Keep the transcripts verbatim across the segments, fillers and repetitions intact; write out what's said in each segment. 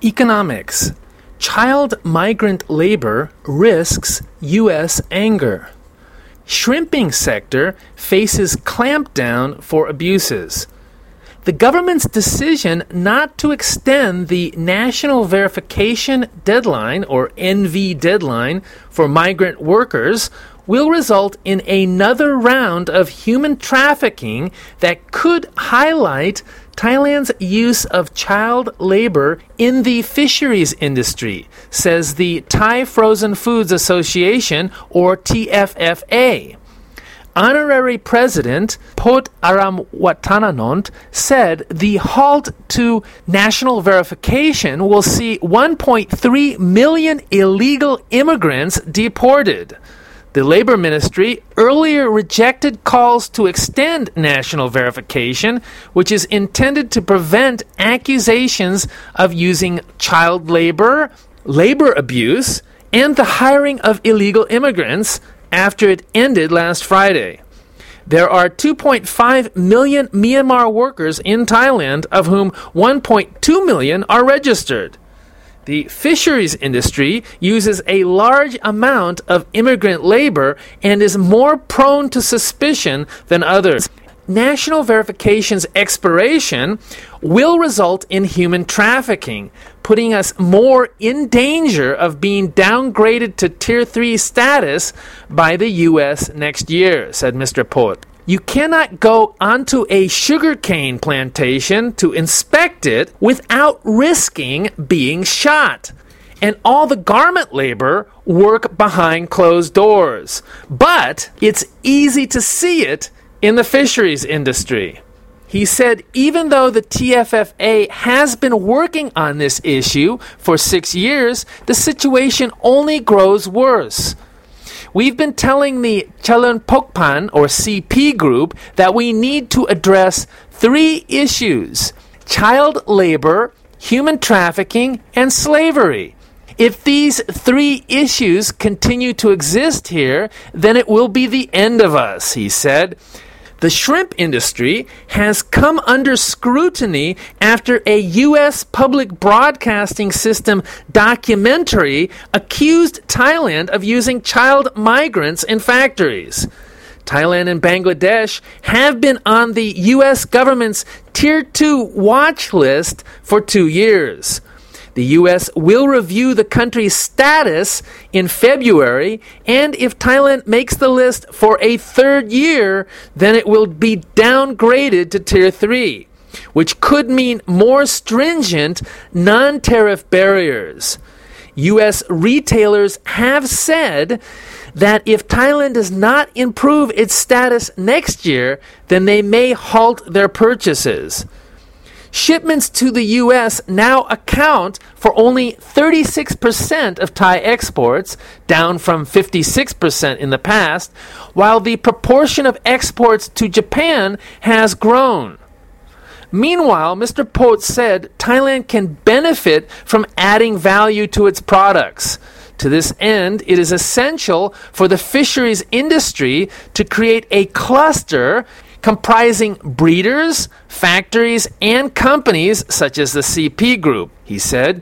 Economics. Child migrant labor risks U S anger. Shrimping sector faces clampdown for abuses. The government's decision not to extend the National Verification Deadline, or N V deadline, for migrant workers will result in another round of human trafficking that could highlight Thailand's use of child labor in the fisheries industry, says the Thai Frozen Foods Association, or T F F A. Honorary President Pot Aramwatananont said the halt to national verification will see one point three million illegal immigrants deported. The Labor Ministry earlier rejected calls to extend national verification, which is intended to prevent accusations of using child labor, labor abuse, and the hiring of illegal immigrants after it ended last Friday. There are two point five million Myanmar workers in Thailand, of whom one point two million are registered. The fisheries industry uses a large amount of immigrant labor and is more prone to suspicion than others. National verification's expiration will result in human trafficking, putting us more in danger of being downgraded to Tier three status by the U S next year, said Mister Pot. You cannot go onto a sugarcane plantation to inspect it without risking being shot. And all the garment labor work behind closed doors. But it's easy to see it in the fisheries industry. He said even though the T F F A has been working on this issue for six years, the situation only grows worse. We've been telling the Chalermphokpan, or C P group, that we need to address three issues: child labor, human trafficking, and slavery. If these three issues continue to exist here, then it will be the end of us, he said. The shrimp industry has come under scrutiny after a U S public broadcasting system documentary accused Thailand of using child migrants in factories. Thailand and Bangladesh have been on the U S government's Tier two watch list for two years. The U S will review the country's status in February, and if Thailand makes the list for a third year, then it will be downgraded to Tier three, which could mean more stringent non-tariff barriers. U S retailers have said that if Thailand does not improve its status next year, then they may halt their purchases. Shipments to the U S now account for only thirty-six percent of Thai exports, down from fifty-six percent in the past, while the proportion of exports to Japan has grown. Meanwhile, Mister Pot said Thailand can benefit from adding value to its products. To this end, it is essential for the fisheries industry to create a cluster comprising breeders, factories, and companies such as the C P Group, he said.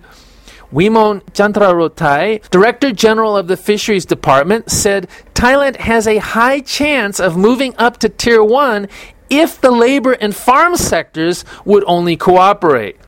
Wimon Chantrarotai, Director General of the Fisheries Department, said Thailand has a high chance of moving up to Tier one if the labor and farm sectors would only cooperate.